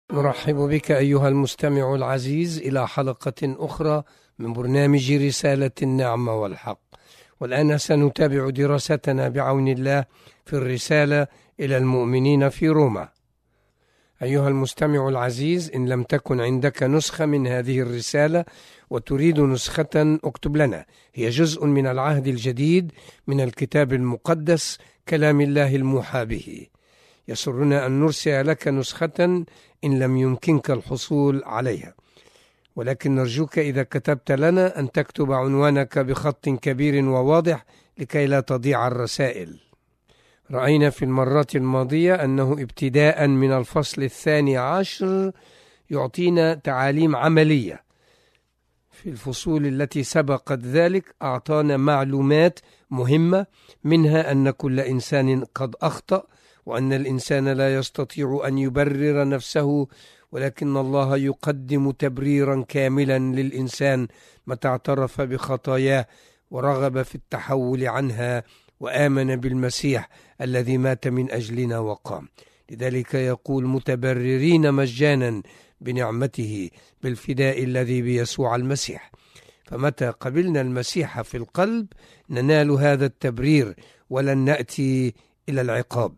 نرحب بك أيها المستمع العزيز إلى حلقة أخرى من برنامج رسالة النعمة والحق، والآن سنتابع دراستنا بعون الله في الرسالة إلى المؤمنين في روما. أيها المستمع العزيز، إن لم تكن عندك نسخة من هذه الرسالة وتريد نسخة اكتب لنا. هي جزء من العهد الجديد من الكتاب المقدس كلام الله الموحى به. يسرنا أن نرسل لك نسخة إن لم يمكنك الحصول عليها، ولكن نرجوك إذا كتبت لنا أن تكتب عنوانك بخط كبير وواضح لكي لا تضيع الرسائل. رأينا في المرات الماضية أنه ابتداء من الفصل 12 يعطينا تعاليم عملية. في الفصول التي سبقت ذلك أعطانا معلومات مهمة، منها أن كل إنسان قد أخطأ، وأن الإنسان لا يستطيع أن يبرر نفسه، ولكن الله يقدم تبريرا كاملا للإنسان متى اعترف بخطاياه ورغب في التحول عنها وآمن بالمسيح الذي مات من أجلنا وقام. لذلك يقول: متبررين مجانا بنعمته بالفداء الذي بيسوع المسيح. فمتى قبلنا المسيح في القلب ننال هذا التبرير ولن نأتي إلى العقاب.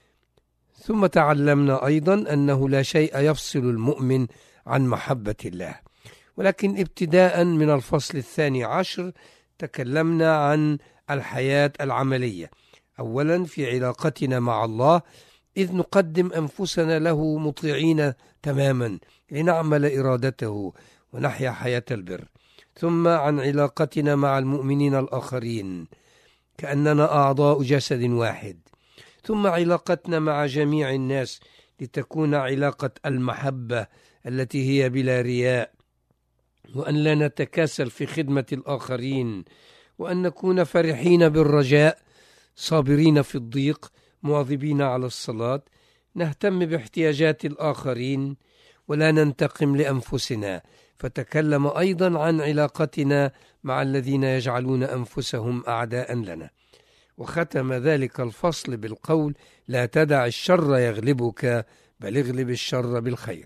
ثم تعلمنا أيضا أنه لا شيء يفصل المؤمن عن محبة الله. ولكن ابتداء من الفصل 12 تكلمنا عن الحياة العملية. أولا في علاقتنا مع الله، إذ نقدم أنفسنا له مطيعين تماما لنعمل إرادته ونحيا حياة البر. ثم عن علاقتنا مع المؤمنين الآخرين كأننا أعضاء جسد واحد. ثم علاقتنا مع جميع الناس لتكون علاقة المحبة التي هي بلا رياء، وأن لا نتكاسل في خدمة الآخرين، وأن نكون فرحين بالرجاء، صابرين في الضيق، مواظبين على الصلاة، نهتم باحتياجات الآخرين ولا ننتقم لأنفسنا. فتكلم أيضا عن علاقتنا مع الذين يجعلون أنفسهم أعداء لنا، وختم ذلك الفصل بالقول: لا تدع الشر يغلبك بل اغلب الشر بالخير.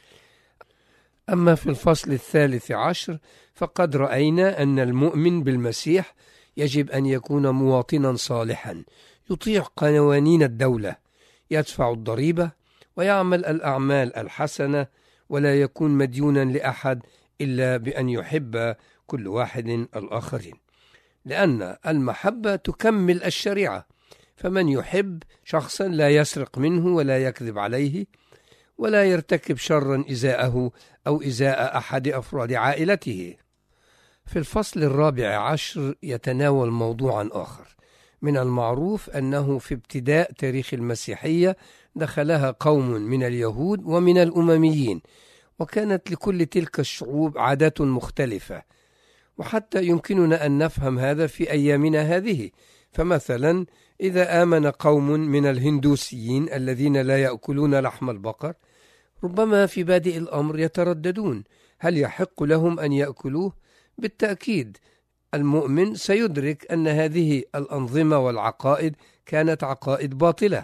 أما في الفصل 13 فقد رأينا أن المؤمن بالمسيح يجب أن يكون مواطنا صالحا، يطيع قوانين الدولة، يدفع الضريبة ويعمل الأعمال الحسنة، ولا يكون مديونا لأحد إلا بأن يحب كل واحد الآخرين، لأن المحبة تكمل الشريعة. فمن يحب شخصا لا يسرق منه ولا يكذب عليه ولا يرتكب شرا إزاءه أو إزاء أحد أفراد عائلته. في الفصل 14 يتناول موضوعا آخر. من المعروف أنه في ابتداء تاريخ المسيحية دخلها قوم من اليهود ومن الأمميين، وكانت لكل تلك الشعوب عادات مختلفة، وحتى يمكننا أن نفهم هذا في أيامنا هذه. فمثلا إذا آمن قوم من الهندوسيين الذين لا يأكلون لحم البقر، ربما في بادئ الأمر يترددون: هل يحق لهم أن يأكلوه؟ بالتأكيد المؤمن سيدرك أن هذه الأنظمة والعقائد كانت عقائد باطلة.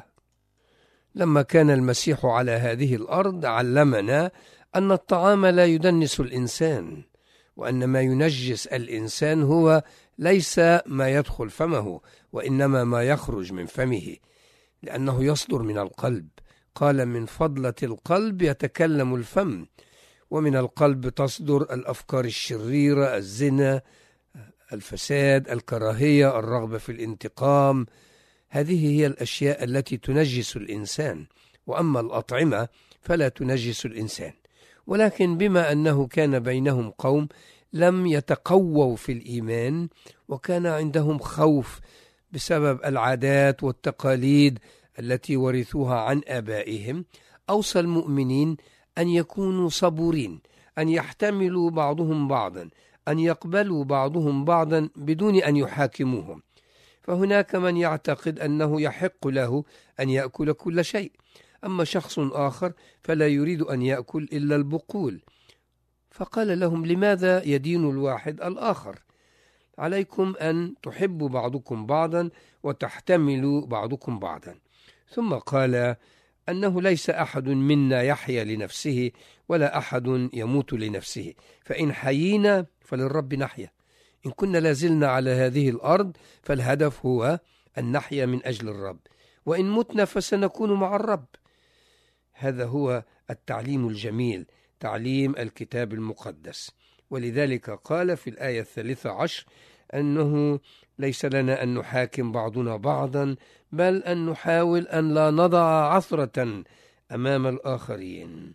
لما كان المسيح على هذه الأرض علمنا أن الطعام لا يدنس الإنسان، وأن ما ينجس الإنسان هو ليس ما يدخل فمه، وإنما ما يخرج من فمه، لأنه يصدر من القلب. قال: من فضلة القلب يتكلم الفم. ومن القلب تصدر الأفكار الشريرة، الزنا، الفساد، الكراهية، الرغبة في الانتقام. هذه هي الأشياء التي تنجس الإنسان. وأما الأطعمة فلا تنجس الإنسان. ولكن بما أنه كان بينهم قوم لم يتقووا في الإيمان، وكان عندهم خوف بسبب العادات والتقاليد التي ورثوها عن آبائهم، أوصى المؤمنين أن يكونوا صبورين، أن يحتملوا بعضهم بعضا، أن يقبلوا بعضهم بعضا بدون أن يحاكموهم. فهناك من يعتقد أنه يحق له أن يأكل كل شيء، أما شخص آخر فلا يريد أن يأكل إلا البقول. فقال لهم: لماذا يدين الواحد الآخر؟ عليكم أن تحبوا بعضكم بعضا وتحتملوا بعضكم بعضا. ثم قال: أنه ليس أحد منا يحيا لنفسه ولا أحد يموت لنفسه، فإن حيينا فللرب نحيا، إن كنا لازلنا على هذه الأرض فالهدف هو أن نحيا من أجل الرب، وإن متنا فسنكون مع الرب. هذا هو التعليم الجميل، تعليم الكتاب المقدس. ولذلك قال في الآية 13 أنه ليس لنا أن نحاكم بعضنا بعضا، بل أن نحاول أن لا نضع عثرة أمام الآخرين.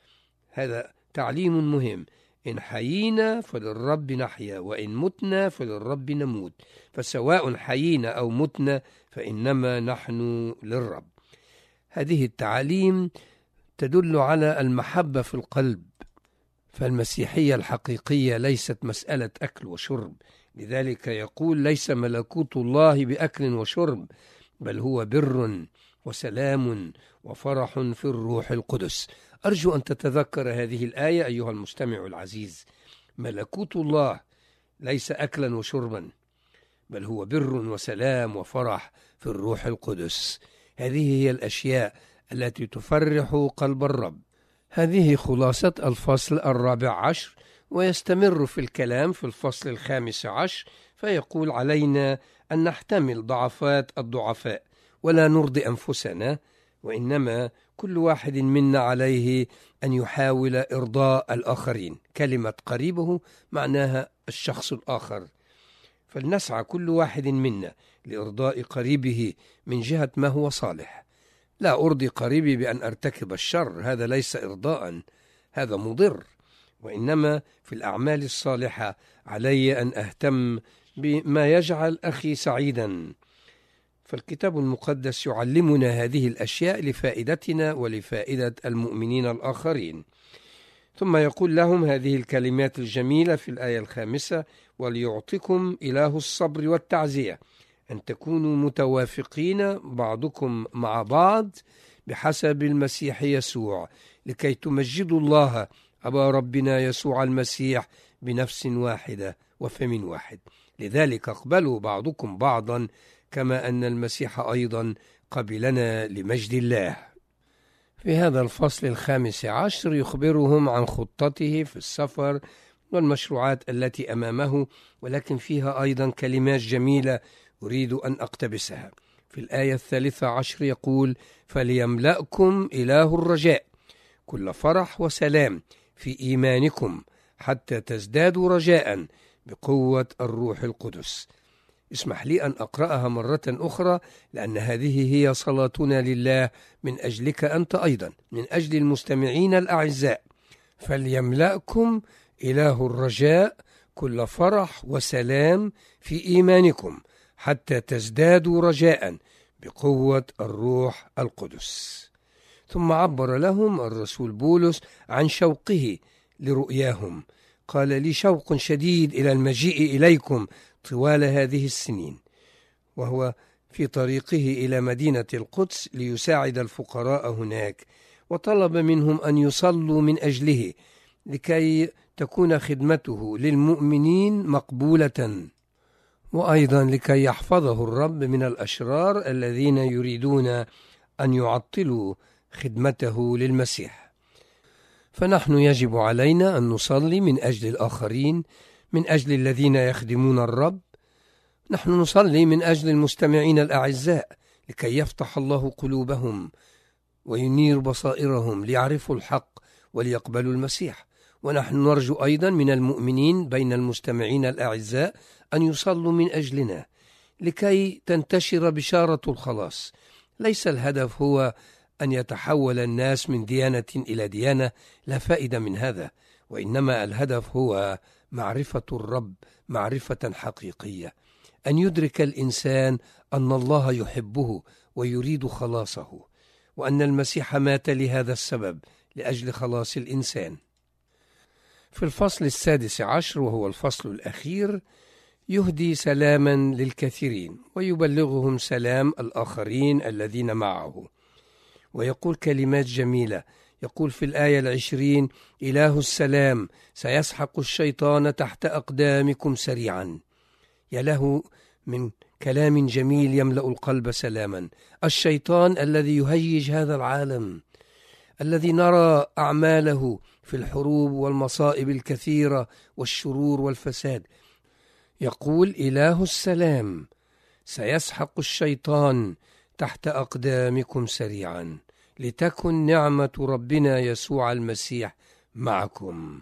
هذا تعليم مهم. إن حيينا فللرب نحيا، وإن متنا فللرب نموت، فسواء حيينا أو متنا فإنما نحن للرب. هذه التعاليم تدل على المحبة في القلب، فالمسيحية الحقيقية ليست مسألة أكل وشرب. لذلك يقول: ليس ملكوت الله بأكل وشرب، بل هو بر وسلام وفرح في الروح القدس. أرجو أن تتذكر هذه الآية أيها المستمع العزيز. ملكوت الله ليس أكلا وشربا، بل هو بر وسلام وفرح في الروح القدس. هذه هي الأشياء التي تفرح قلب الرب. هذه خلاصة الفصل 14، ويستمر في الكلام في الفصل 15، فيقول: علينا أن نحتمل ضعفات الضعفاء ولا نرضي أنفسنا، وإنما كل واحد منا عليه أن يحاول إرضاء الآخرين. كلمة قريبه معناها الشخص الآخر، فلنسعى كل واحد منا لإرضاء قريبه من جهة ما هو صالح. لا أرضي قريبي بأن أرتكب الشر، هذا ليس إرضاء، هذا مضر. وإنما في الأعمال الصالحة علي أن أهتم بما يجعل أخي سعيدا. فالكتاب المقدس يعلمنا هذه الأشياء لفائدتنا ولفائدة المؤمنين الآخرين. ثم يقول لهم هذه الكلمات الجميلة في الآية 5: وليعطكم إله الصبر والتعزية أن تكونوا متوافقين بعضكم مع بعض بحسب المسيح يسوع، لكي تمجدوا الله أبا ربنا يسوع المسيح بنفس واحدة وفم واحد. لذلك اقبلوا بعضكم بعضا كما أن المسيح أيضا قبلنا لمجد الله. في هذا الفصل 15 يخبرهم عن خطته في السفر والمشروعات التي أمامه، ولكن فيها أيضا كلمات جميلة أريد أن أقتبسها. في الآية 13 يقول: فليملأكم إله الرجاء كل فرح وسلام في إيمانكم حتى تزدادوا رجاء بقوة الروح القدس. اسمح لي أن أقرأها مرة أخرى، لأن هذه هي صلاتنا لله من أجلك أنت أيضا، من أجل المستمعين الأعزاء. فليملأكم إله الرجاء كل فرح وسلام في إيمانكم حتى تزدادوا رجاء بقوة الروح القدس. ثم عبر لهم الرسول بولس عن شوقه لرؤياهم. قال: لي شوق شديد إلى المجيء إليكم طوال هذه السنين، وهو في طريقه إلى مدينة القدس ليساعد الفقراء هناك، وطلب منهم أن يصلوا من أجله لكي تكون خدمته للمؤمنين مقبولة، وأيضا لكي يحفظه الرب من الأشرار الذين يريدون أن يعطلوا خدمته للمسيح. فنحن يجب علينا أن نصلي من أجل الآخرين، من أجل الذين يخدمون الرب. نحن نصلي من أجل المستمعين الأعزاء لكي يفتح الله قلوبهم وينير بصائرهم ليعرفوا الحق وليقبلوا المسيح. ونحن نرجو أيضا من المؤمنين بين المستمعين الأعزاء أن يصلوا من أجلنا لكي تنتشر بشارة الخلاص. ليس الهدف هو أن يتحول الناس من ديانة إلى ديانة، لا فائدة من هذا، وإنما الهدف هو معرفة الرب معرفة حقيقية، أن يدرك الإنسان أن الله يحبه ويريد خلاصه، وأن المسيح مات لهذا السبب، لأجل خلاص الإنسان. في الفصل 16 وهو الفصل الأخير يهدي سلاما للكثيرين ويبلغهم سلام الآخرين الذين معه، ويقول كلمات جميلة. يقول في الآية 20: إله السلام سيسحق الشيطان تحت أقدامكم سريعا. يا له من كلام جميل يملأ القلب سلاما. الشيطان الذي يهيج هذا العالم، الذي نرى أعماله في الحروب والمصائب الكثيرة والشرور والفساد، يقول إله السلام سيسحق الشيطان تحت أقدامكم سريعا، لتكن نعمة ربنا يسوع المسيح معكم.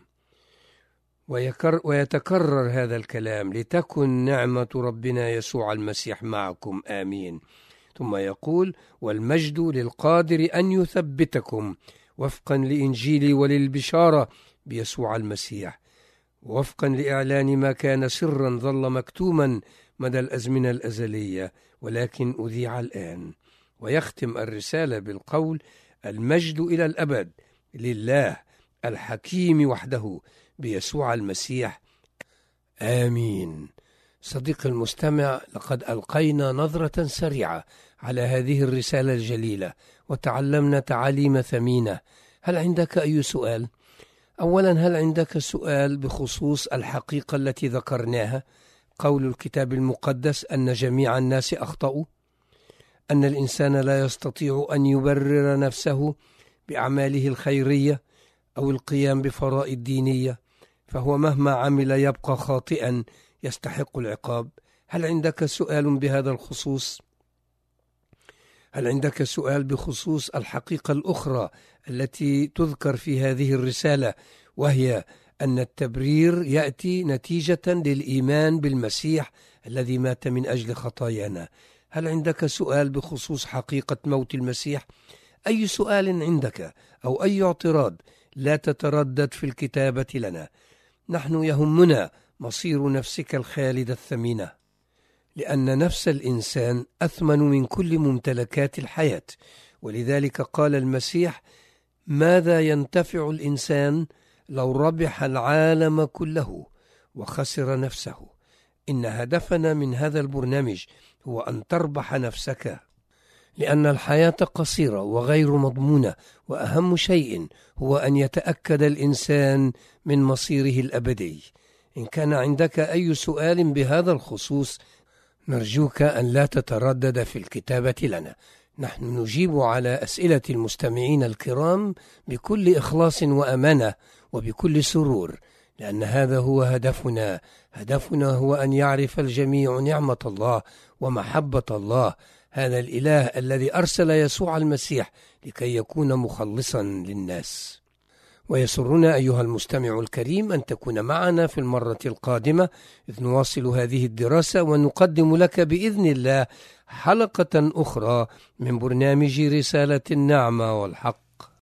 ويتكرر هذا الكلام: لتكن نعمة ربنا يسوع المسيح معكم، آمين. ثم يقول: والمجد للقادر أن يثبتكم وفقا لإنجيلي وللبشارة بيسوع المسيح، وفقا لإعلان ما كان سرا ظل مكتوما مدى الأزمنة الأزلية ولكن أذيع الآن. ويختم الرسالة بالقول: المجد إلى الأبد لله الحكيم وحده بيسوع المسيح، آمين. صديقي المستمع، لقد ألقينا نظرة سريعة على هذه الرسالة الجليلة وتعلمنا تعاليم ثمينة. هل عندك أي سؤال؟ أولا، هل عندك سؤال بخصوص الحقيقة التي ذكرناها؟ قول الكتاب المقدس أن جميع الناس أخطأوا، أن الإنسان لا يستطيع أن يبرر نفسه بأعماله الخيرية أو القيام بفرائض دينية، فهو مهما عمل يبقى خاطئا يستحق العقاب. هل عندك سؤال بهذا الخصوص؟ هل عندك سؤال بخصوص الحقيقة الأخرى التي تذكر في هذه الرسالة، وهي أن التبرير يأتي نتيجة للإيمان بالمسيح الذي مات من أجل خطايانا؟ هل عندك سؤال بخصوص حقيقة موت المسيح؟ أي سؤال عندك أو أي اعتراض لا تتردد في الكتابة لنا. نحن يهمنا مصير نفسك الخالدة الثمينة، لأن نفس الإنسان أثمن من كل ممتلكات الحياة. ولذلك قال المسيح: ماذا ينتفع الإنسان لو ربح العالم كله وخسر نفسه؟ إن هدفنا من هذا البرنامج هو أن تربح نفسك، لأن الحياة قصيرة وغير مضمونة، وأهم شيء هو أن يتأكد الإنسان من مصيره الأبدي. إن كان عندك أي سؤال بهذا الخصوص نرجوك أن لا تتردد في الكتابة لنا. نحن نجيب على أسئلة المستمعين الكرام بكل إخلاص وأمانة وبكل سرور، لأن هذا هو هدفنا. هدفنا هو أن يعرف الجميع نعمة الله ومحبة الله، هذا الإله الذي أرسل يسوع المسيح لكي يكون مخلصا للناس. ويسرنا أيها المستمع الكريم أن تكون معنا في المرة القادمة إذ نواصل هذه الدراسة ونقدم لك بإذن الله حلقة أخرى من برنامج رسالة النعمة والحق.